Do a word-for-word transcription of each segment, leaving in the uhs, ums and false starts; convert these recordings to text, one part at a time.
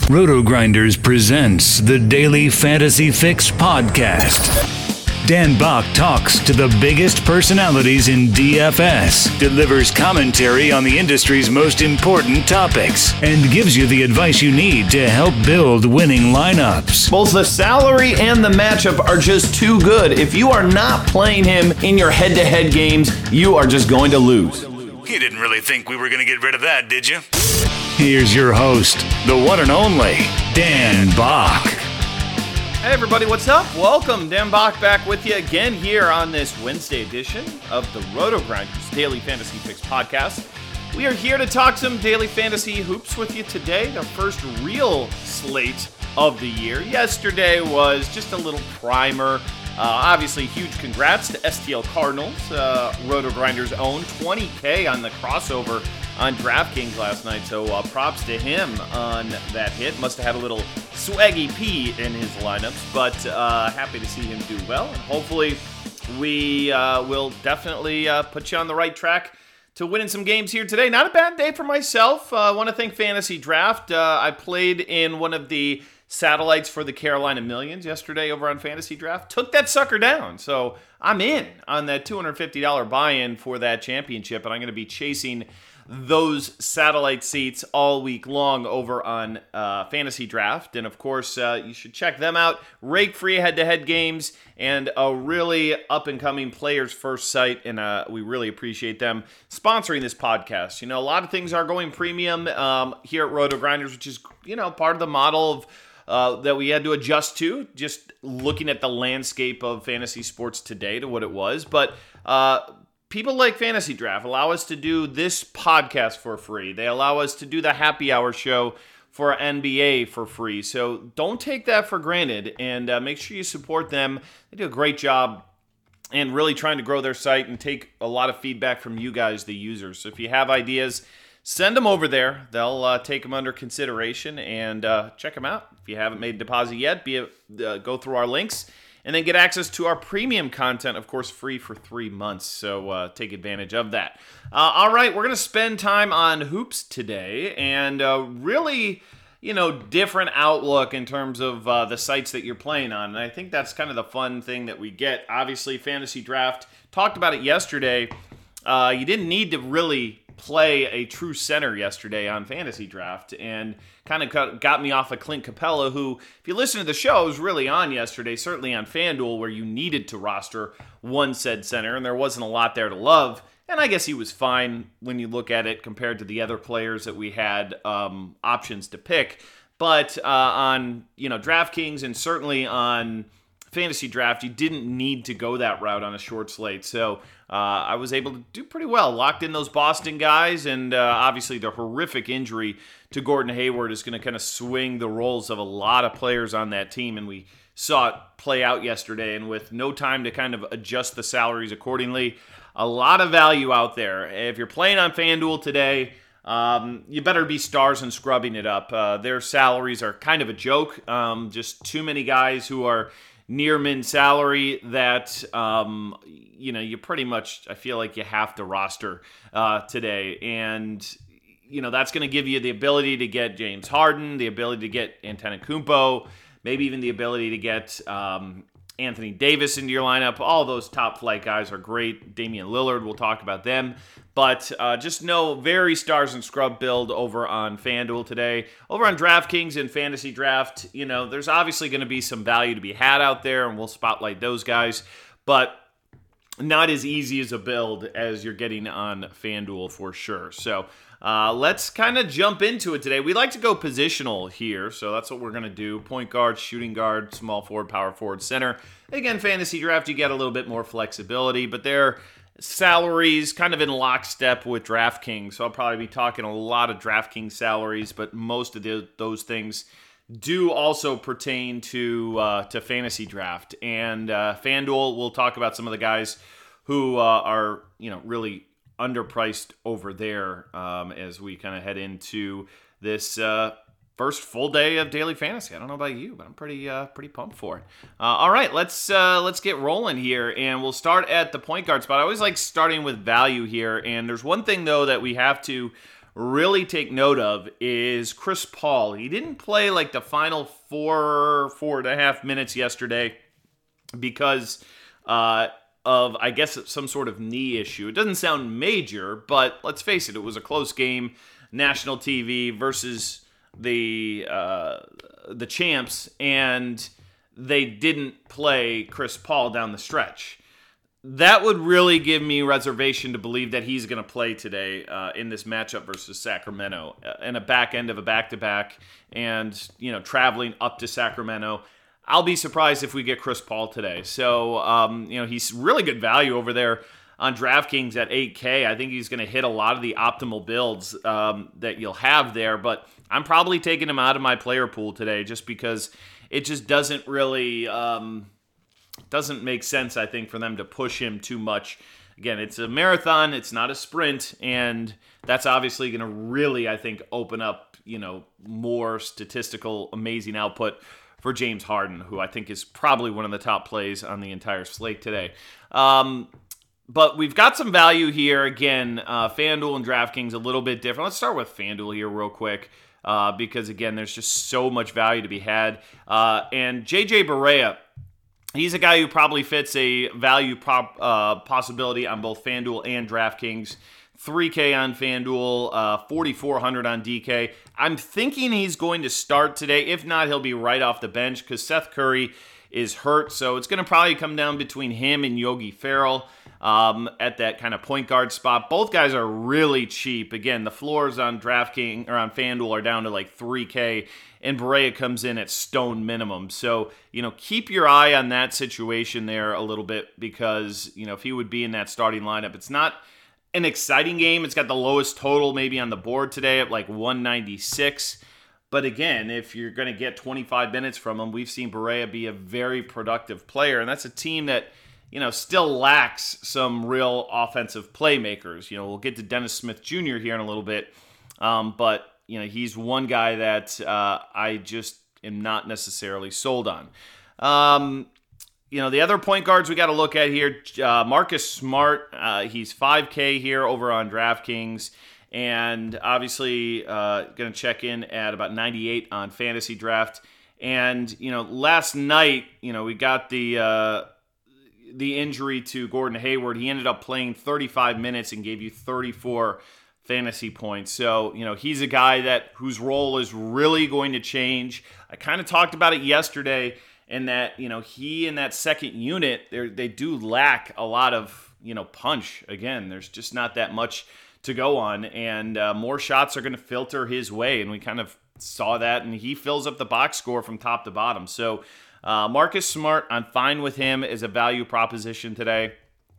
Roto-Grinders presents the Daily Fantasy Fix podcast. Dan Bach talks to the biggest personalities in D F S, delivers commentary on the industry's most important topics, and gives you the advice you need to help build winning lineups. Both the salary and the matchup are just too good. If you are not playing him in your head-to-head games, you are just going to lose. You didn't really think we were going to get rid of that, did you? Here's your host, the one and only Dan Bach. Hey everybody, what's up? Welcome, Dan Bach back with you again here on this Wednesday edition of the Roto-Grinders Daily Fantasy Fix podcast. We are here to talk some daily fantasy hoops with you today, the first real slate of the year. Yesterday was just a little primer. Uh, obviously, huge congrats to S T L Cardinals, uh, Roto-Grinders own twenty K on the crossover on DraftKings last night, so uh, props to him on that hit. Must have had a little swaggy P in his lineups, but uh, happy to see him do well, and hopefully we uh, will definitely uh, put you on the right track to winning some games here today. Not a bad day for myself. I uh, want to thank Fantasy Draft. Uh, I played in one of the satellites for the Carolina Millions yesterday over on Fantasy Draft. Took that sucker down, so I'm in on that two hundred fifty dollars buy-in for that championship, and I'm going to be chasing those satellite seats all week long over on uh, Fantasy Draft. And of course, uh, you should check them out. Rake-free head-to-head games and a really up-and-coming players first site. And uh, we really appreciate them sponsoring this podcast. You know, a lot of things are going premium um, here at Roto-Grinders, which is, you know, part of the model of uh, that we had to adjust to, just looking at the landscape of fantasy sports today to what it was. But uh people like Fantasy Draft allow us to do this podcast for free. They allow us to do the happy hour show for N B A for free. So don't take that for granted, and uh, make sure you support them. They do a great job and really trying to grow their site and take a lot of feedback from you guys, the users. So if you have ideas, send them over there. They'll uh, take them under consideration, and uh, check them out. If you haven't made a deposit yet, be a, uh, go through our links. And then get access to our premium content, of course, free for three months. So uh, take advantage of that. Uh, all right, we're going to spend time on hoops today, and uh, really, you know, different outlook in terms of uh, the sites that you're playing on. And I think that's kind of the fun thing that we get. Obviously, Fantasy Draft, talked about it yesterday. Uh, you didn't need to really play a true center yesterday on Fantasy Draft, and kind of got me off of Clint Capella, who, if you listen to the show, was really on yesterday, certainly on FanDuel, where you needed to roster one said center, and there wasn't a lot there to love. And I guess he was fine when you look at it compared to the other players that we had um, options to pick. But uh, on, you know, DraftKings and certainly on Fantasy Draft, you didn't need to go that route on a short slate. So uh, I was able to do pretty well. Locked in those Boston guys, and uh, obviously the horrific injury to Gordon Hayward is going to kind of swing the roles of a lot of players on that team, and we saw it play out yesterday. And with no time to kind of adjust the salaries accordingly, a lot of value out there. If you're playing on FanDuel today, Um, you better be stars and scrubbing it up. Uh, their salaries are kind of a joke. Um, just too many guys who are near min salary that, um, you know, you pretty much, I feel like you have to roster uh, today. And, you know, that's going to give you the ability to get James Harden, the ability to get Antetokounmpo, maybe even the ability to get um, Anthony Davis into your lineup. All those top flight guys are great. Damian Lillard, we'll talk about them. But uh, just know, very stars and scrub build over on FanDuel today. Over on DraftKings and Fantasy Draft, you know, there's obviously going to be some value to be had out there, and we'll spotlight those guys. But not as easy as a build as you're getting on FanDuel for sure. So uh, let's kind of jump into it today. We like to go positional here, so that's what we're going to do. Point guard, shooting guard, small forward, power forward, center. Again, Fantasy Draft, you get a little bit more flexibility, but their salaries kind of in lockstep with DraftKings. So I'll probably be talking a lot of DraftKings salaries, but most of the, those things do also pertain to uh, to Fantasy Draft. And uh, FanDuel, we'll talk about some of the guys who uh, are, you know, really underpriced over there um, as we kind of head into this uh, first full day of daily fantasy. I don't know about you, but I'm pretty uh, pretty pumped for it. Uh, all right, let's uh, let's get rolling here, and we'll start at the point guard spot. I always like starting with value here, and there's one thing though that we have to really take note of is Chris Paul. He didn't play like the final four, four and a half minutes yesterday because uh, of, I guess, some sort of knee issue. It doesn't sound major, but let's face it, it was a close game, national T V versus the uh, the champs, and they didn't play Chris Paul down the stretch. That would really give me reservation to believe that he's going to play today uh, in this matchup versus Sacramento, uh, in a back end of a back-to-back, and you know, traveling up to Sacramento. I'll be surprised if we get Chris Paul today. So, um, you know, he's really good value over there on DraftKings at eight K. I think he's going to hit a lot of the optimal builds um, that you'll have there, but I'm probably taking him out of my player pool today just because it just doesn't really um, doesn't make sense, I think, for them to push him too much. Again, it's a marathon, it's not a sprint, and that's obviously going to really, I think, open up, you know, more statistical, amazing output for James Harden, who I think is probably one of the top plays on the entire slate today. Um, but we've got some value here. Again, uh, FanDuel and DraftKings a little bit different. Let's start with FanDuel here real quick. Uh, because, again, there's just so much value to be had. Uh, and J J Barea, he's a guy who probably fits a value prop, uh, possibility on both FanDuel and DraftKings. three K on FanDuel, uh, forty-four hundred on D K. I'm thinking he's going to start today. If not, he'll be right off the bench because Seth Curry is hurt. So it's going to probably come down between him and Yogi Ferrell um, at that kind of point guard spot. Both guys are really cheap. Again, the floors on DraftKings or on FanDuel are down to like three K, and Barea comes in at stone minimum. So, you know, keep your eye on that situation there a little bit because, you know, if he would be in that starting lineup, it's not an exciting game. It's got the lowest total maybe on the board today at like one ninety-six. But again, if you're going to get twenty-five minutes from him, we've seen Barea be a very productive player. And that's a team that, you know, still lacks some real offensive playmakers. You know, we'll get to Dennis Smith Junior here in a little bit. Um, but, you know, he's one guy that uh, I just am not necessarily sold on. Um, you know, the other point guards we got to look at here, uh, Marcus Smart, uh, he's five K here over on DraftKings. And obviously uh, going to check in at about ninety-eight on Fantasy Draft. And, you know, last night, you know, we got the uh, the injury to Gordon Hayward. He ended up playing thirty-five minutes and gave you thirty-four fantasy points. So, you know, he's a guy that whose role is really going to change. I kind of talked about it yesterday in that, you know, he and that second unit, they do lack a lot of, you know, punch. Again, there's just not that much to go on, and uh, more shots are going to filter his way, and we kind of saw that, and he fills up the box score from top to bottom. So uh, Marcus Smart, I'm fine with him as a value proposition today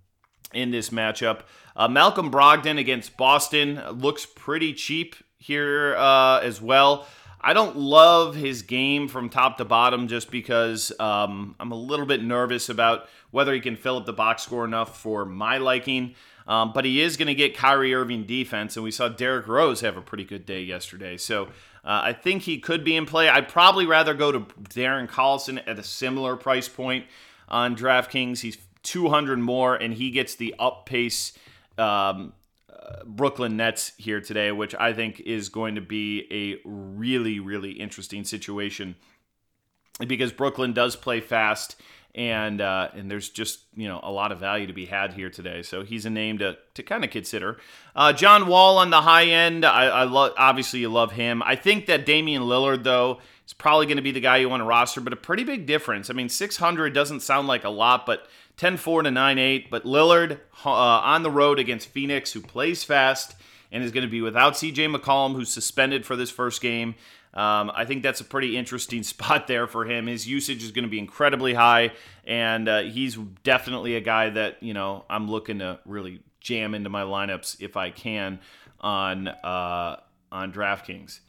in this matchup. Uh, Malcolm Brogdon against Boston looks pretty cheap here uh, as well. I don't love his game from top to bottom just because um, I'm a little bit nervous about whether he can fill up the box score enough for my liking. Um, but he is going to get Kyrie Irving defense, and we saw Derrick Rose have a pretty good day yesterday. So uh, I think he could be in play. I'd probably rather go to Darren Collison at a similar price point on DraftKings. He's two hundred more, and he gets the up pace um, uh, Brooklyn Nets here today, which I think is going to be a really, really interesting situation because Brooklyn does play fast. And uh, and there's just, you know, a lot of value to be had here today. So he's a name to to kind of consider. Uh, John Wall on the high end. I, I love obviously you love him. I think that Damian Lillard, though, is probably going to be the guy you want to roster, but a pretty big difference. I mean, six hundred doesn't sound like a lot, but ten four to nine eight. But Lillard uh, on the road against Phoenix, who plays fast and is going to be without C J McCollum, who's suspended for this first game. Um, I think that's a pretty interesting spot there for him. His usage is going to be incredibly high, and uh, he's definitely a guy that, you know, I'm looking to really jam into my lineups if I can on uh, on DraftKings.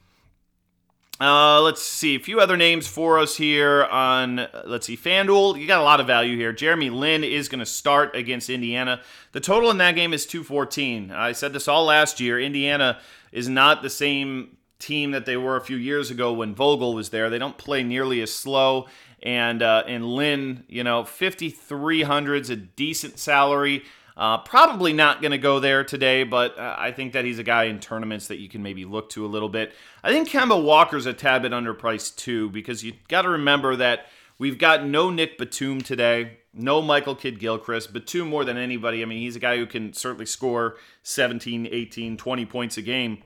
Uh, let's see, a few other names for us here on, let's see, FanDuel. You got a lot of value here. Jeremy Lin is going to start against Indiana. The total in that game is two fourteen. I said this all last year. Indiana is not the same team that they were a few years ago when Vogel was there. They don't play nearly as slow. And uh, and Lin, you know, fifty-three hundred is a decent salary. Uh, probably not going to go there today, but uh, I think that he's a guy in tournaments that you can maybe look to a little bit. I think Kemba Walker's a tad bit underpriced too, because you got to remember that we've got no Nick Batum today, no Michael Kidd-Gilchrist. Batum more than anybody. I mean, he's a guy who can certainly score seventeen, eighteen, twenty points a game.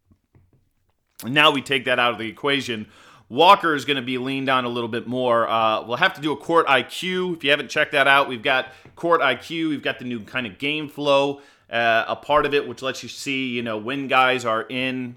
And now we take that out of the equation. Walker is going to be leaned on a little bit more. Uh, we'll have to do a Court I Q. If you haven't checked that out, we've got Court I Q. We've got the new kind of game flow, uh, a part of it, which lets you see, you know, when guys are in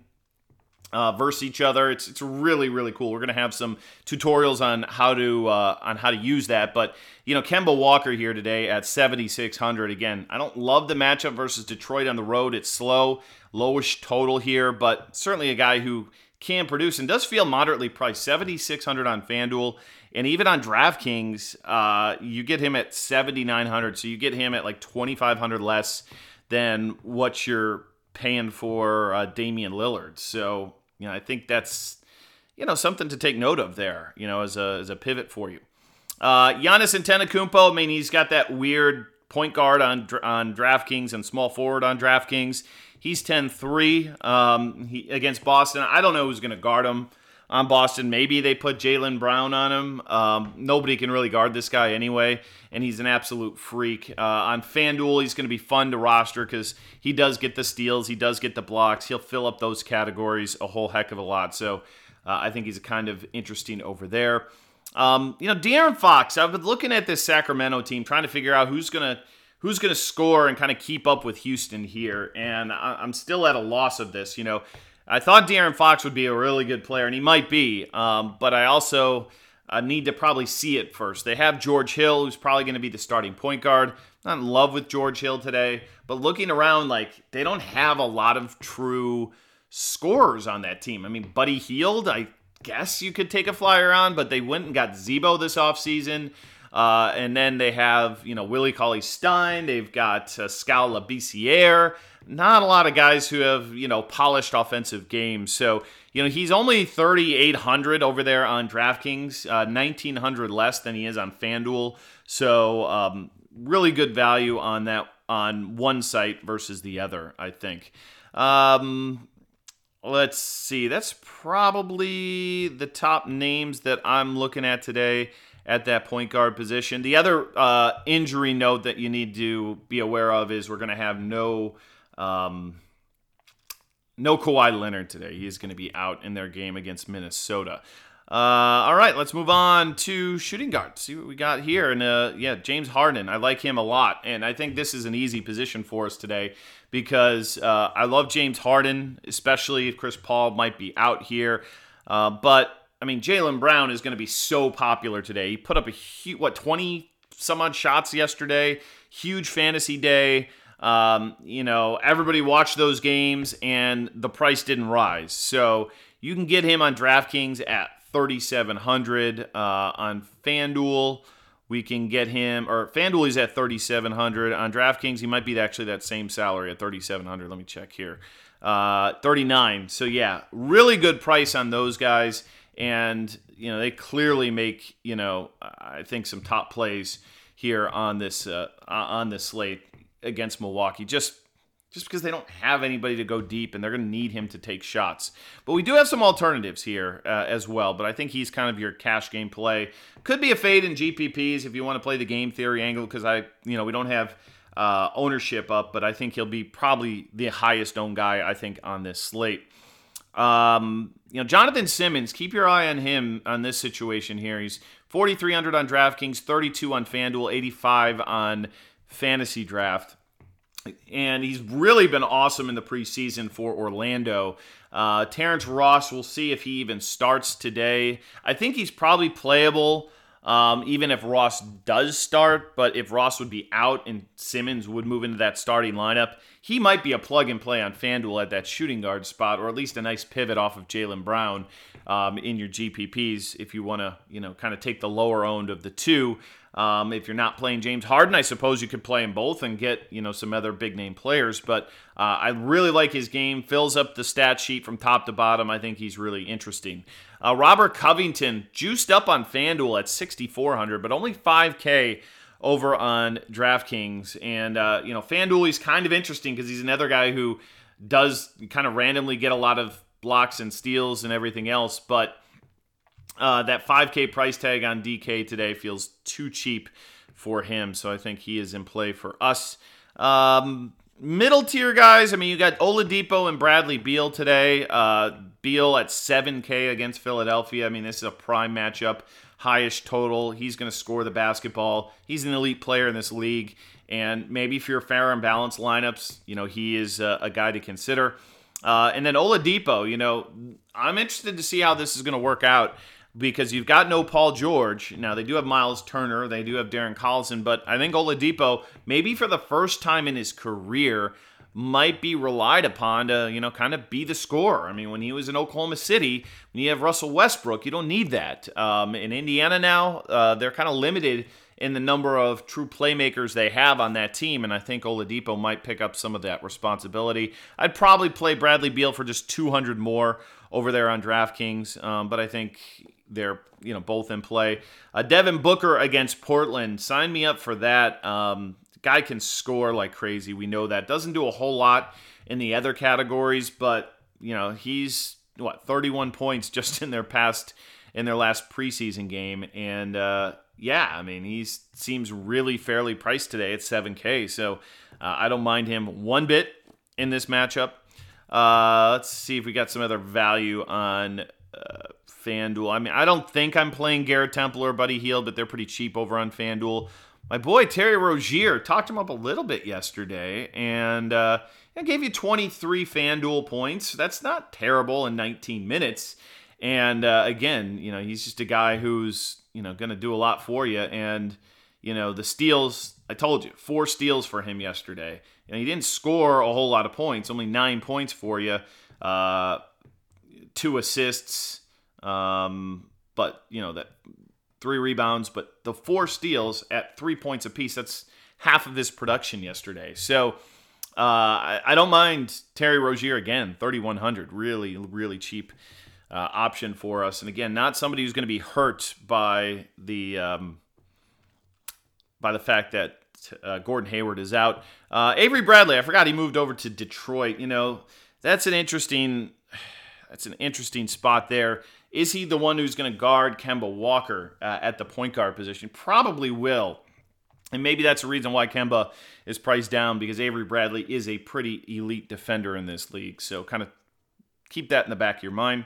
uh, versus each other. It's it's really, really cool. We're going to have some tutorials on how to uh, on how to use that. But, you know, Kemba Walker here today at seventy-six hundred. Again, I don't love the matchup versus Detroit on the road. It's slow, lowish total here, but certainly a guy who can produce and does feel moderately priced. seventy-six hundred on FanDuel, and even on DraftKings, uh, you get him at seventy-nine hundred. So you get him at like twenty-five hundred less than what you're paying for uh, Damian Lillard. So, you know, I think that's, you know, something to take note of there, you know, as a as a pivot for you. Uh, Giannis Antetokounmpo, I mean, he's got that weird point guard on on DraftKings and small forward on DraftKings. He's ten three um, he, against Boston. I don't know who's going to guard him on Boston. Maybe they put Jaylen Brown on him. Um, nobody can really guard this guy anyway, and he's an absolute freak. Uh, on FanDuel, he's going to be fun to roster because he does get the steals, he does get the blocks. He'll fill up those categories a whole heck of a lot. So uh, I think he's kind of interesting over there. Um, you know, De'Aaron Fox, I've been looking at this Sacramento team, trying to figure out who's going to who's going to score and kind of keep up with Houston here. And I'm still at a loss of this. You know, I thought De'Aaron Fox would be a really good player, and he might be. Um, but I also uh, need to probably see it first. They have George Hill, who's probably going to be the starting point guard. Not in love with George Hill today, but looking around, like, they don't have a lot of true scorers on that team. I mean, Buddy Hield, I guess you could take a flyer on, but they went and got Zebo this offseason. Uh, and then they have, you know, Willie Cauley-Stein. They've got uh, Skal Labissiere. Not a lot of guys who have, you know, polished offensive games. So, you know, he's only thirty-eight hundred over there on DraftKings, uh, nineteen hundred less than he is on FanDuel. So, um, really good value on that on one site versus the other, I think. Um, let's see. That's probably the top names that I'm looking at today at that point guard position. The other uh, injury note that you need to be aware of is we're going to have no um, no Kawhi Leonard today. He is going to be out in their game against Minnesota. Uh, all right, let's move on to shooting guard. See what we got here. And uh, yeah, James Harden. I like him a lot, and I think this is an easy position for us today because uh, I love James Harden, especially if Chris Paul might be out here. Uh, but I mean, Jaylen Brown is going to be so popular today. He put up a huge, what, twenty some odd shots yesterday. Huge fantasy day. Um, you know, everybody watched those games, and the price didn't rise. So you can get him on DraftKings at thirty-seven hundred. Uh, on FanDuel, we can get him, or FanDuel is at thirty-seven hundred. On DraftKings, he might be actually that same salary at thirty-seven hundred. Let me check here. Uh, thirty-nine. So yeah, really good price on those guys. And, you know, they clearly make, you know, I think some top plays here on this uh, on this slate against Milwaukee, just just because they don't have anybody to go deep, and they're going to need him to take shots. But we do have some alternatives here uh, as well, but I think he's kind of your cash game play. Could be a fade in G P Ps if you want to play the game theory angle, because I, you know, we don't have uh, ownership up, but I think he'll be probably the highest owned guy, I think, on this slate. Um, you know, Jonathan Simmons, keep your eye on him on this situation here. He's forty-three hundred on DraftKings, thirty-two on FanDuel, eighty-five on Fantasy Draft. And he's really been awesome in the preseason for Orlando. Uh, Terrence Ross, we'll see if he even starts today. I think he's probably playable, um, even if Ross does start. But if Ross would be out and Simmons would move into that starting lineup, he might be a plug-and-play on FanDuel at that shooting guard spot, or at least a nice pivot off of Jaylen Brown um, in your G P Ps if you want to, you know, kind of take the lower owned of the two. Um, if you're not playing James Harden, I suppose you could play them both and get, you know, some other big-name players. But uh, I really like his game. Fills up the stat sheet from top to bottom. I think he's really interesting. Uh, Robert Covington, juiced up on FanDuel at sixty-four hundred, but only five K over on DraftKings. And, uh, you know, FanDuel, he's kind of interesting because he's another guy who does kind of randomly get a lot of blocks and steals and everything else. But uh, that five K price tag on D K today feels too cheap for him. So I think he is in play for us. Um, middle tier guys, I mean, you got Oladipo and Bradley Beal today. Uh, Beal at seven K against Philadelphia. I mean, this is a prime matchup. Highest total. He's going to score the basketball. He's an elite player in this league. And maybe if you're fair and balanced lineups, you know, he is a, a guy to consider. Uh, and then Oladipo, you know, I'm interested to see how this is going to work out because you've got no Paul George. Now, they do have Miles Turner. They do have Darren Collison. But I think Oladipo, maybe for the first time in his career, might be relied upon to, you know, kind of be the scorer. I mean, when he was in Oklahoma City, when you have Russell Westbrook, you don't need that. Um, in Indiana now, uh, they're kind of limited in the number of true playmakers they have on that team, and I think Oladipo might pick up some of that responsibility. I'd probably play Bradley Beal for just two hundred more over there on DraftKings, um, but I think they're, you know, both in play. Uh, Devin Booker against Portland, sign me up for that. Um, guy can score like crazy. We know that. Doesn't do a whole lot in the other categories, but you know, he's what thirty-one points just in their past in their last preseason game, and uh, yeah, I mean, he seems really fairly priced today at seven K. So uh, I don't mind him one bit in this matchup. Uh, let's see if we got some other value on uh, FanDuel. I mean, I don't think I'm playing Garrett Temple or Buddy Hield, but they're pretty cheap over on FanDuel. My boy Terry Rozier, talked him up a little bit yesterday, and uh, I gave you twenty-three FanDuel points. That's not terrible in nineteen minutes. And uh, again, you know, he's just a guy who's, you know, going to do a lot for you. And, you know, the steals, I told you, four steals for him yesterday. You know, he didn't score a whole lot of points, only nine points for you, uh, two assists, um, but, you know, that three rebounds, but the four steals at three points apiece, that's half of his production yesterday. So uh, I, I don't mind Terry Rozier again, thirty-one hundred, really, really cheap uh, option for us. And again, not somebody who's going to be hurt by the um, by the fact that uh, Gordon Hayward is out. Uh, Avery Bradley, I forgot he moved over to Detroit. You know, that's an interesting, that's an interesting spot there. Is he the one who's going to guard Kemba Walker uh, at the point guard position? Probably will. And maybe that's the reason why Kemba is priced down, because Avery Bradley is a pretty elite defender in this league. So kind of keep that in the back of your mind.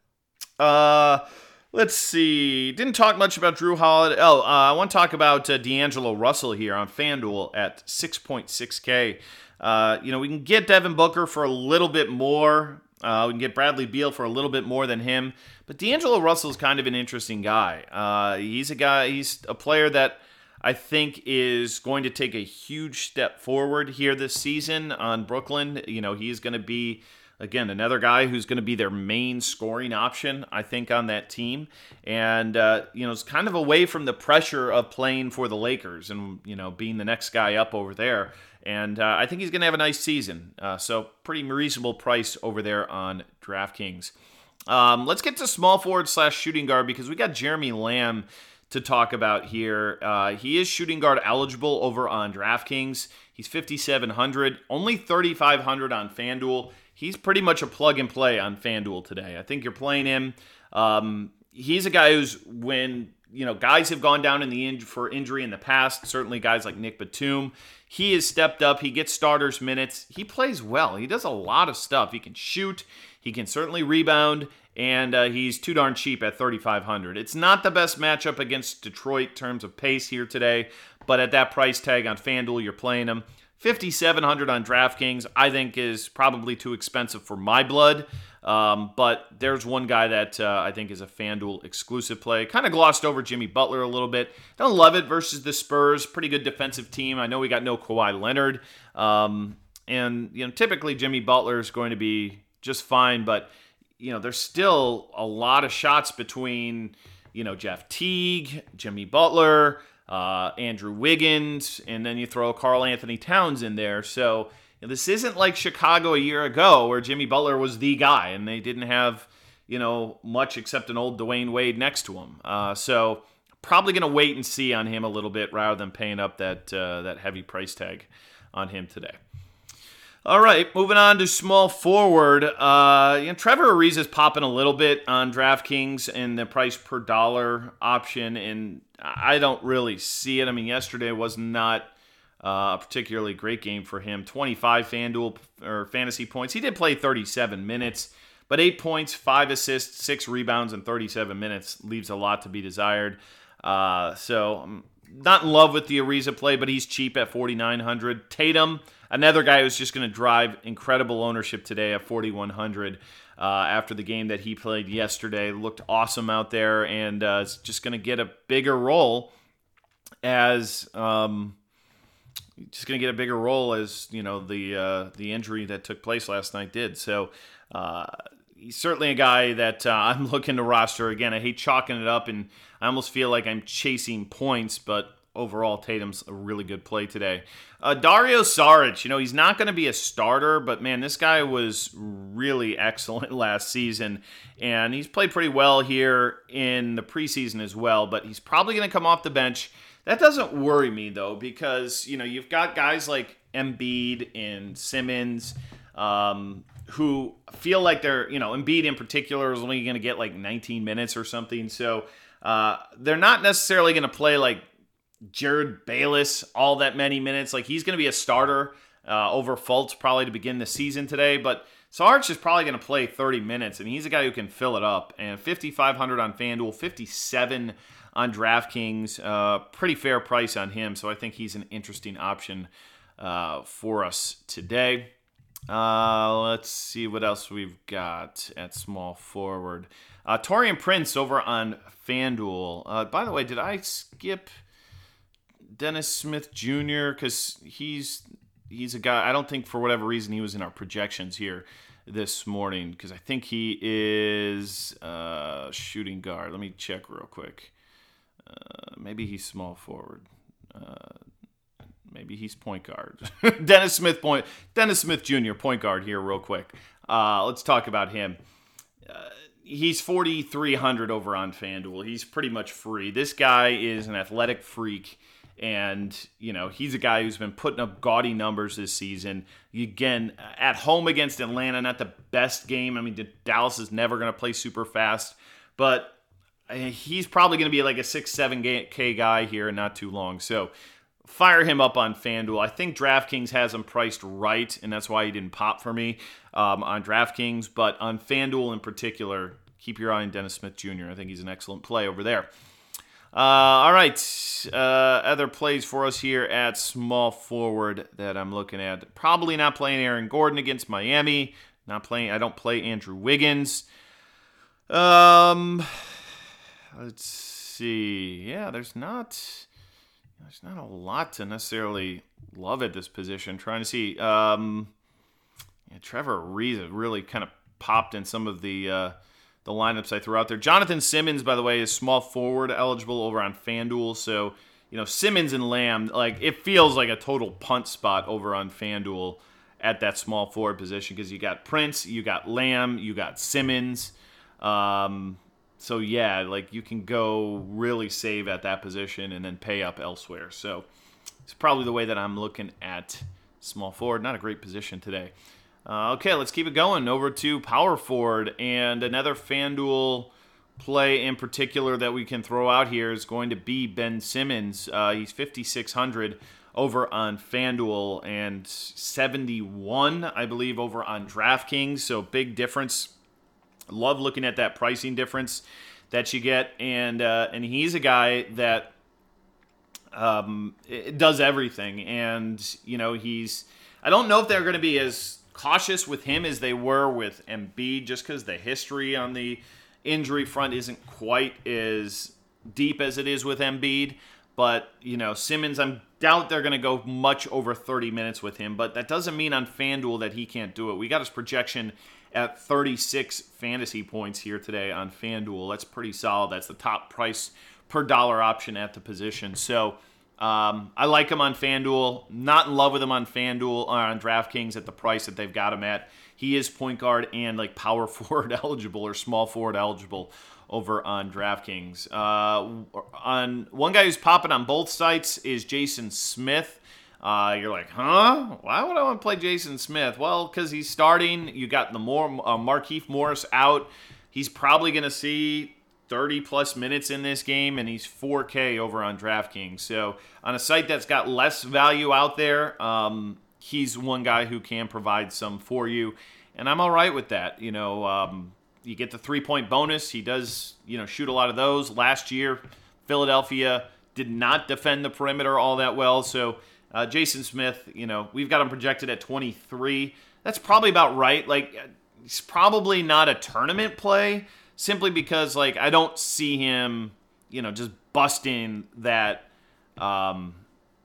Uh, let's see. Didn't talk much about Drew Holiday. Oh, uh, I want to talk about uh, D'Angelo Russell here on FanDuel at six point six K. Uh, you know, we can get Devin Booker for a little bit more. Uh, we can get Bradley Beal for a little bit more than him. But D'Angelo Russell is kind of an interesting guy. Uh, he's a guy, he's a player that I think is going to take a huge step forward here this season on Brooklyn. You know, he's going to be, again, another guy who's going to be their main scoring option, I think, on that team. And, uh, you know, it's kind of away from the pressure of playing for the Lakers and, you know, being the next guy up over there. And uh, I think he's going to have a nice season. Uh, so pretty reasonable price over there on DraftKings. Um, let's get to small forward slash shooting guard, because we got Jeremy Lamb to talk about here. Uh, he is shooting guard eligible over on DraftKings. He's fifty-seven hundred, only thirty-five hundred on FanDuel. He's pretty much a plug and play on FanDuel today. I think you're playing him. Um, he's a guy who's, when you know guys have gone down in the in- for injury in the past, certainly guys like Nick Batum, he has stepped up. He gets starters minutes. He plays well. He does a lot of stuff. He can shoot. He can certainly rebound. And uh, he's too darn cheap at thirty-five hundred. It's not the best matchup against Detroit in terms of pace here today, but at that price tag on FanDuel, you're playing him. fifty-seven hundred on DraftKings, I think, is probably too expensive for my blood. Um, but there's one guy that uh, I think is a FanDuel exclusive play. Kind of glossed over Jimmy Butler a little bit. Don't love it versus the Spurs. Pretty good defensive team. I know we got no Kawhi Leonard. Um, and, you know, typically Jimmy Butler is going to be just fine, but you know, there's still a lot of shots between, you know, Jeff Teague, Jimmy Butler, uh, Andrew Wiggins, and then you throw Karl Anthony Towns in there. So you know, this isn't like Chicago a year ago where Jimmy Butler was the guy and they didn't have, you know, much except an old Dwayne Wade next to him. Uh, so probably going to wait and see on him a little bit rather than paying up that uh, that heavy price tag on him today. All right, moving on to small forward. Uh, you know, Trevor Ariza is popping a little bit on DraftKings in the price per dollar option, and I don't really see it. I mean, yesterday was not uh, a particularly great game for him. twenty-five FanDuel or fantasy points. He did play thirty-seven minutes, but eight points, five assists, six rebounds in thirty-seven minutes leaves a lot to be desired. Uh, so I'm not in love with the Ariza play, but he's cheap at forty-nine hundred. Tatum, another guy who's just going to drive incredible ownership today at forty-one hundred uh, after the game that he played yesterday. Looked awesome out there, and uh, is just going to get a bigger role as um, just going to get a bigger role as you know the uh, the injury that took place last night did. So uh, he's certainly a guy that uh, I'm looking to roster. Again, I hate chalking it up, and I almost feel like I'm chasing points, but overall, Tatum's a really good play today. Uh, Dario Saric, you know, he's not going to be a starter, but man, this guy was really excellent last season, and he's played pretty well here in the preseason as well, but he's probably going to come off the bench. That doesn't worry me, though, because, you know, you've got guys like Embiid and Simmons um, who feel like they're, you know, Embiid in particular is only going to get like nineteen minutes or something, so uh, they're not necessarily going to play like Jared Bayless all that many minutes. Like, he's going to be a starter uh, over Fultz probably to begin the season today, but Saric is probably going to play thirty minutes, and he's a guy who can fill it up. And fifty-five hundred on FanDuel, fifty-seven on DraftKings, uh, pretty fair price on him, so I think he's an interesting option uh, for us today. Uh, let's see what else we've got at small forward. Uh, Taurean Prince over on FanDuel. Uh, by the way, did I skip Dennis Smith Junior? Because he's he's a guy, I don't think for whatever reason he was in our projections here this morning, because I think he is uh, shooting guard. Let me check real quick. Uh, maybe he's small forward. Uh, maybe he's point guard. Dennis Smith point. Dennis Smith Junior point guard here real quick. Uh, let's talk about him. Uh, he's forty-three hundred over on FanDuel. He's pretty much free. This guy is an athletic freak. And, you know, he's a guy who's been putting up gaudy numbers this season. Again, at home against Atlanta, not the best game. I mean, Dallas is never going to play super fast. But he's probably going to be like a six, seven K guy here in not too long. So fire him up on FanDuel. I think DraftKings has him priced right, and that's why he didn't pop for me um, on DraftKings. But on FanDuel in particular, keep your eye on Dennis Smith Junior I think he's an excellent play over there. Uh, all right, uh, other plays for us here at small forward that I'm looking at. Probably not playing Aaron Gordon against Miami. Not playing. I don't play Andrew Wiggins. Um, let's see. Yeah, there's not. There's not a lot to necessarily love at this position. Trying to see. Um, yeah, Trevor Ariza really kind of popped in some of the. Uh, The lineups I threw out there. Jonathan Simmons, by the way, is small forward eligible over on FanDuel. So, you know, Simmons and Lamb, like, it feels like a total punt spot over on FanDuel at that small forward position because you got Prince, you got Lamb, you got Simmons. Um, so, yeah, like, you can go really save at that position and then pay up elsewhere. So, it's probably the way that I'm looking at small forward. Not a great position today. Uh, okay, let's keep it going. Over to power forward, and another FanDuel play in particular that we can throw out here is going to be Ben Simmons. Uh, he's fifty-six hundred over on FanDuel and seventy-one, I believe, over on DraftKings. So big difference. Love looking at that pricing difference that you get, and uh, and he's a guy that um, it does everything, and you know he's. I don't know if they're going to be as cautious with him as they were with Embiid, just because the history on the injury front isn't quite as deep as it is with Embiid. But, you know, Simmons, I doubt they're going to go much over thirty minutes with him. But that doesn't mean on FanDuel that he can't do it. We got his projection at thirty-six fantasy points here today on FanDuel. That's pretty solid. That's the top price per dollar option at the position. So, Um, I like him on FanDuel. Not in love with him on FanDuel or on DraftKings at the price that they've got him at. he is point guard and like power forward eligible or small forward eligible over on DraftKings. Uh, on one guy who's popping on both sites is Jason Smith. Uh, you're like, huh? Why would I want to play Jason Smith? Well, because he's starting. You got the more uh, Markieff Morris out. He's probably going to see thirty plus minutes in this game, and he's four K over on DraftKings. So on a site that's got less value out there, um, he's one guy who can provide some for you, and I'm all right with that. You know, um, you get the three-point bonus. He does, you know, shoot a lot of those. Last year, Philadelphia did not defend the perimeter all that well, so uh, Jason Smith, you know, we've got him projected at twenty-three. That's probably about right. Like, he's probably not a tournament play, simply because, like, I don't see him, you know, just busting that, um,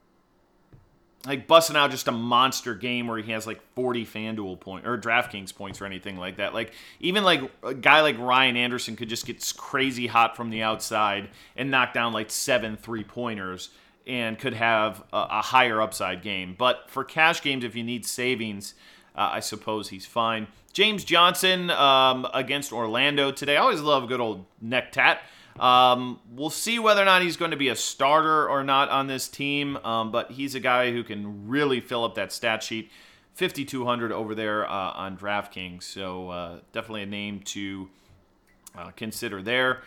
like, busting out just a monster game where he has, like, forty FanDuel points, or DraftKings points or anything like that. Like, even, like, a guy like Ryan Anderson could just get crazy hot from the outside and knock down, like, seven three-pointers and could have a, a higher upside game. But for cash games, if you need savings, uh, I suppose he's fine. James Johnson um, against Orlando today. I always love a good old neck tat. Um, we'll see whether or not he's going to be a starter or not on this team, um, but he's a guy who can really fill up that stat sheet. fifty-two hundred over there uh, on DraftKings, so uh, definitely a name to uh, consider there.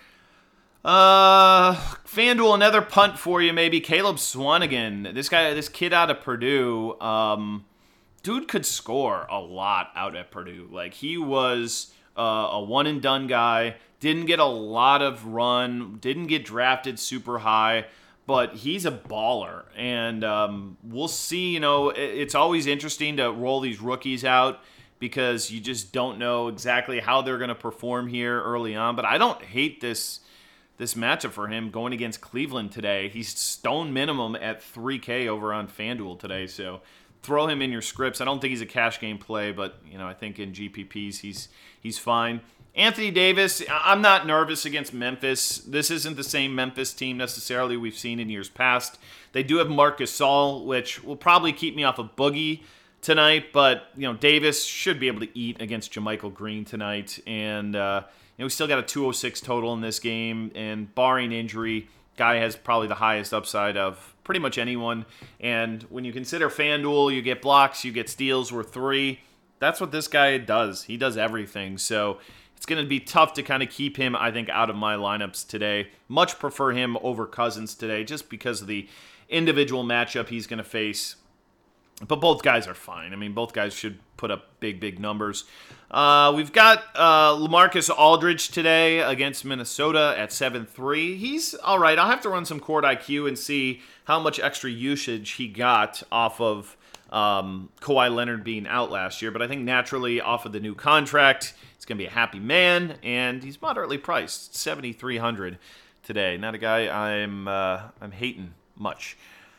Uh, FanDuel, another punt for you maybe. Caleb Swanigan, this guy, this kid out of Purdue, um, dude could score a lot out at Purdue. Like, he was uh, a one-and-done guy, didn't get a lot of run, didn't get drafted super high, but he's a baller. And um, we'll see, you know, it's always interesting to roll these rookies out because you just don't know exactly how they're going to perform here early on. But I don't hate this this matchup for him going against Cleveland today. He's stone minimum at three K over on FanDuel today, so throw him in your scripts. I don't think he's a cash game play, but you know, I think in G P Ps he's he's fine. Anthony Davis, I'm not nervous against Memphis. This isn't the same Memphis team necessarily we've seen in years past. They do have Marc Gasol, which will probably keep me off of Boogie tonight, but you know, Davis should be able to eat against JaMychal Green tonight, and uh, you know, we still got a two oh six total in this game, and barring injury, guy has probably the highest upside of pretty much anyone. And when you consider FanDuel, you get blocks, you get steals worth three. That's what this guy does. He does everything. So it's going to be tough to kind of keep him, I think, out of my lineups today. Much prefer him over Cousins today just because of the individual matchup he's going to face. But both guys are fine. I mean, both guys should put up big, big numbers. Uh, we've got uh, LaMarcus Aldridge today against Minnesota at seven three. He's all right. I'll have to run some Court I Q and see how much extra usage he got off of um, Kawhi Leonard being out last year. But I think naturally off of the new contract, he's going to be a happy man, and he's moderately priced, seventy-three hundred today. Not a guy I'm uh, I'm hating much.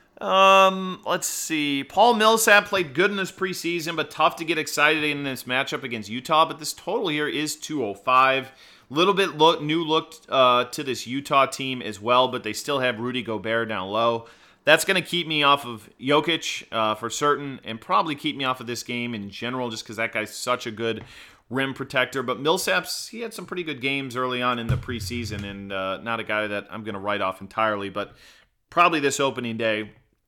Um, let's see. Paul Millsap played good in this preseason, but tough to get excited in this matchup against Utah. But this total here is two oh five. Little bit look, new look uh, to this Utah team as well, but they still have Rudy Gobert down low. That's going to keep me off of Jokic uh, for certain, and probably keep me off of this game in general, just because that guy's such a good rim protector. But Millsap's, he had some pretty good games early on in the preseason, and uh, not a guy that I'm going to write off entirely, but probably this opening day,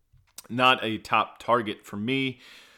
not a top target for me.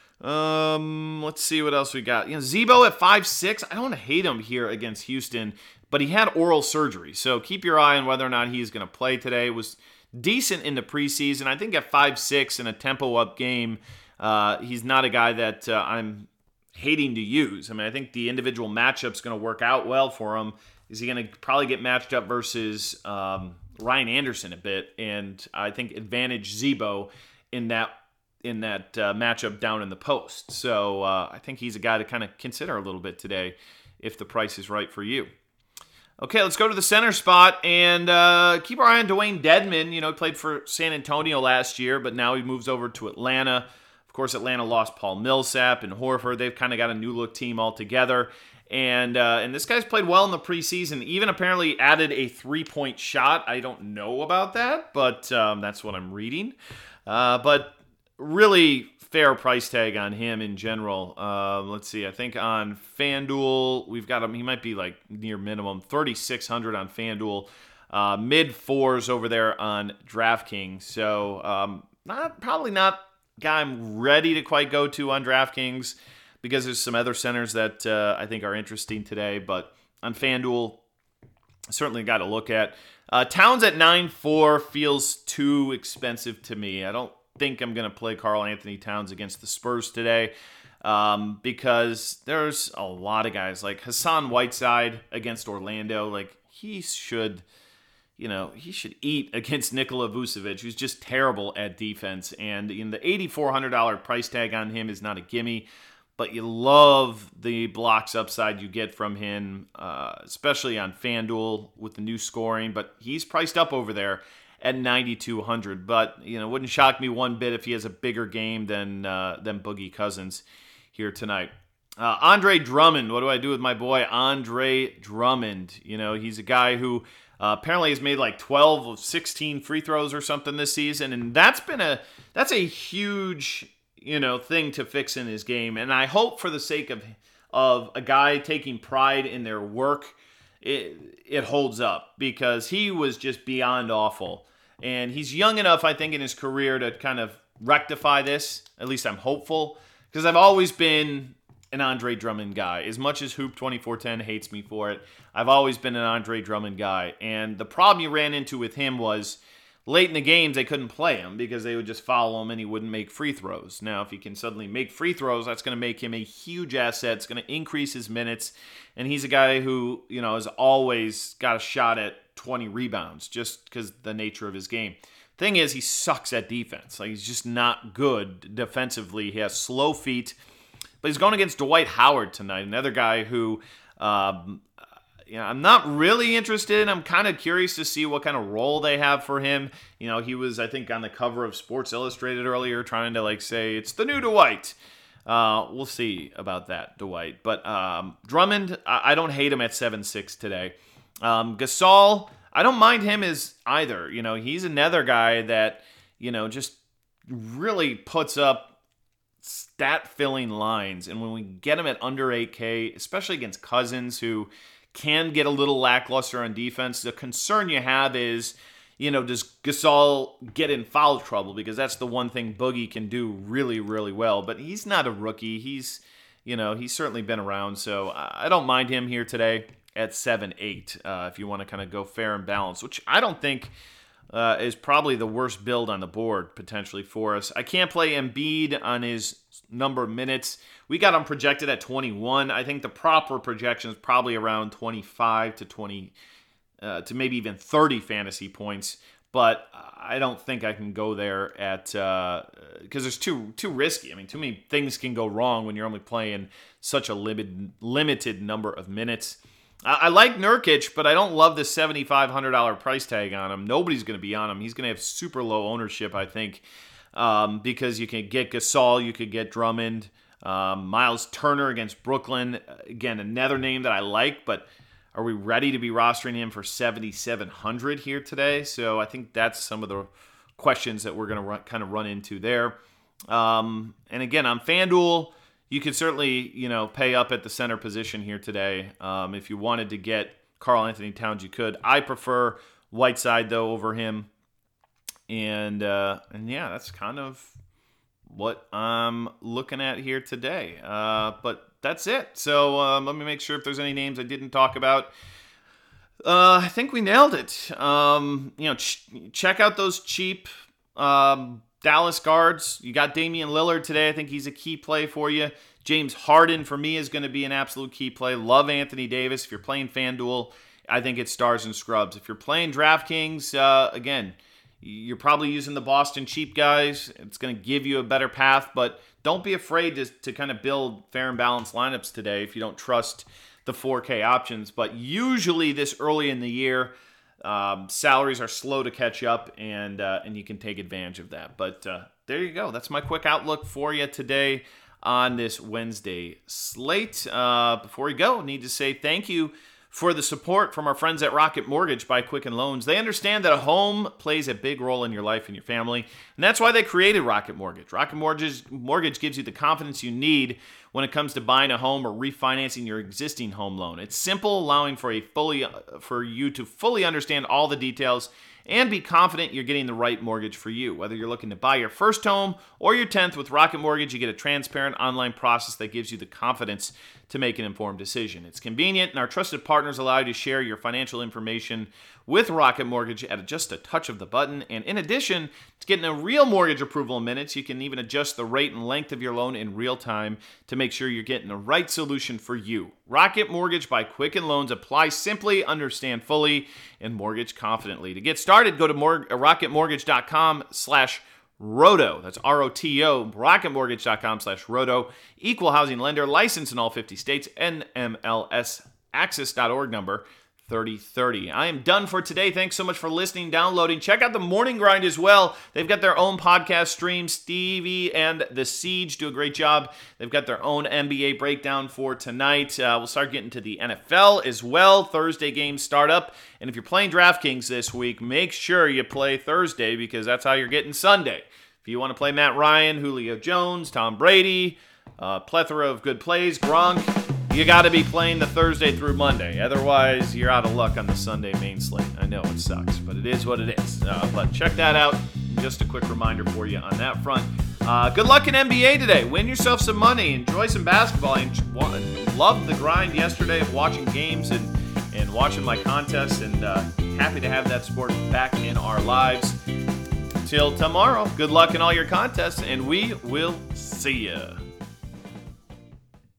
Um, let's see what else we got. You know, Zebo at five six. I don't hate him here against Houston, but he had oral surgery, so keep your eye on whether or not he's going to play today. It was decent in the preseason. I think at five six in a tempo-up game, uh, he's not a guy that uh, I'm hating to use. I mean, I think the individual matchup's going to work out well for him. Is he going to probably get matched up versus um, Ryan Anderson a bit, and I think advantage Zebo in that in that uh, matchup down in the post. So uh, I think he's a guy to kind of consider a little bit today if the price is right for you. Okay, let's go to the center spot and uh, keep our eye on Dwayne Dedmon. You know, he played for San Antonio last year, but now he moves over to Atlanta. Of course, Atlanta lost Paul Millsap and Horford. They've kind of got a new look team altogether. And uh, and this guy's played well in the preseason, even apparently added a three-point shot. I don't know about that, but um, that's what I'm reading. Uh, but really fair price tag on him in general. Uh, let's see. I think on FanDuel, we've got him. He might be like near minimum thirty-six hundred on FanDuel, uh, mid fours over there on DraftKings. So um, not probably not a guy I'm ready to quite go to on DraftKings because there's some other centers that uh, I think are interesting today. But on FanDuel, certainly got to look at. Uh, Towns at nine four feels too expensive to me. I don't think I'm going to play Karl Anthony Towns against the Spurs today um, because there's a lot of guys like Hassan Whiteside against Orlando. Like he should, you know, he should eat against Nikola Vucevic, who's just terrible at defense. And in the eighty-four hundred dollars price tag on him is not a gimme, but you love the blocks upside you get from him, uh, especially on FanDuel with the new scoring. But he's priced up over there at ninety-two hundred, but you know, wouldn't shock me one bit if he has a bigger game than uh, than Boogie Cousins here tonight. Uh, Andre Drummond, what do I do with my boy Andre Drummond? You know, he's a guy who uh, apparently has made like twelve of sixteen free throws or something this season, and that's been a that's a huge you know thing to fix in his game. And I hope for the sake of of a guy taking pride in their work, It, it holds up because he was just beyond awful. And he's young enough, I think, in his career to kind of rectify this. At least I'm hopeful. Because I've always been an Andre Drummond guy. As much as Hoop twenty-four ten hates me for it, I've always been an Andre Drummond guy. And the problem you ran into with him was late in the games, they couldn't play him because they would just foul him and he wouldn't make free throws. Now, if he can suddenly make free throws, that's going to make him a huge asset. It's going to increase his minutes. And he's a guy who, you know, has always got a shot at twenty rebounds just because the nature of his game. Thing is, he sucks at defense. Like, he's just not good defensively. He has slow feet. But he's going against Dwight Howard tonight, another guy who, um, you know, I'm not really interested in. I'm kind of curious to see what kind of role they have for him. You know, he was, I think, on the cover of Sports Illustrated earlier trying to, like, say, it's the new Dwight. Uh, we'll see about that, Dwight. But um, Drummond, I, I don't hate him at seven six today. Um, Gasol, I don't mind him as either. You know, he's another guy that, you know, just really puts up stat-filling lines. And when we get him at under eight K, especially against Cousins, who can get a little lackluster on defense, the concern you have is, you know, does Gasol get in foul trouble? Because that's the one thing Boogie can do really, really well. But he's not a rookie. He's, you know, he's certainly been around. So I don't mind him here today at seven eight uh, if you want to kind of go fair and balanced, which I don't think uh, is probably the worst build on the board potentially for us. I can't play Embiid on his number of minutes. We got him projected at twenty-one. I think the proper projection is probably around twenty-five to twenty Uh, to maybe even thirty fantasy points, but I don't think I can go there at uh, because it's too too risky. I mean, too many things can go wrong when you're only playing such a limited limited number of minutes. I, I like Nurkic, but I don't love the seventy-five hundred dollars price tag on him. Nobody's going to be on him. He's going to have super low ownership, I think, um, because you can get Gasol, you could get Drummond, um, Miles Turner against Brooklyn. Again, another name that I like, but are we ready to be rostering him for seventy-seven hundred here today? So I think that's some of the questions that we're going to kind of run into there. Um, and again, on FanDuel, you could certainly, you know, pay up at the center position here today. Um, if you wanted to get Karl Anthony Towns, you could. I prefer Whiteside, though, over him. And, uh, and yeah, that's kind of what I'm looking at here today. Uh, but that's it. So um, let me make sure if there's any names I didn't talk about. Uh, I think we nailed it. Um, you know, ch- check out those cheap um, Dallas guards. You got Damian Lillard today. I think he's a key play for you. James Harden, for me, is going to be an absolute key play. Love Anthony Davis. If you're playing FanDuel, I think it's stars and scrubs. If you're playing DraftKings, uh, again, you're probably using the Boston cheap guys. It's going to give you a better path, but don't be afraid to, to kind of build fair and balanced lineups today if you don't trust the four K options. But usually this early in the year, um, salaries are slow to catch up, and uh, and you can take advantage of that. But uh, there you go. That's my quick outlook for you today on this Wednesday slate. Uh, before we go, I need to say thank you for the support from our friends at Rocket Mortgage by Quicken Loans. They understand that a home plays a big role in your life and your family, and that's why they created Rocket Mortgage. Rocket Mortgage, Mortgage gives you the confidence you need when it comes to buying a home or refinancing your existing home loan. It's simple, allowing for a fully for you to fully understand all the details and be confident you're getting the right mortgage for you. Whether you're looking to buy your first home or your tenth, with Rocket Mortgage, you get a transparent online process that gives you the confidence to make an informed decision. It's convenient, and our trusted partners allow you to share your financial information with Rocket Mortgage at just a touch of the button. And in addition to getting a real mortgage approval in minutes, you can even adjust the rate and length of your loan in real time to make sure you're getting the right solution for you. Rocket Mortgage by Quicken Loans. Apply simply, understand fully, and mortgage confidently. To get started, go to mor- rocketmortgage.com slash Roto. That's R O T O, rocketmortgage.com slash Roto. Equal housing lender, licensed in all fifty states, N M L S access dot org number thirty thirty. I am done for today. Thanks so much for listening, downloading. Check out the Morning Grind as well. They've got their own podcast stream. Stevie and The Siege do a great job. They've got their own N B A breakdown for tonight. Uh, we'll start getting to the N F L as well. Thursday games start up. And if you're playing DraftKings this week, make sure you play Thursday, because that's how you're getting Sunday. If you want to play Matt Ryan, Julio Jones, Tom Brady, uh, plethora of good plays, Gronk, you got to be playing the Thursday through Monday. Otherwise, you're out of luck on the Sunday main slate. I know it sucks, but it is what it is. Uh, but check that out. Just a quick reminder for you on that front. Uh, good luck in N B A today. Win yourself some money. Enjoy some basketball. I loved the grind yesterday of watching games and, and watching my contests, and uh, happy to have that sport back in our lives. Till tomorrow, good luck in all your contests, and we will see ya.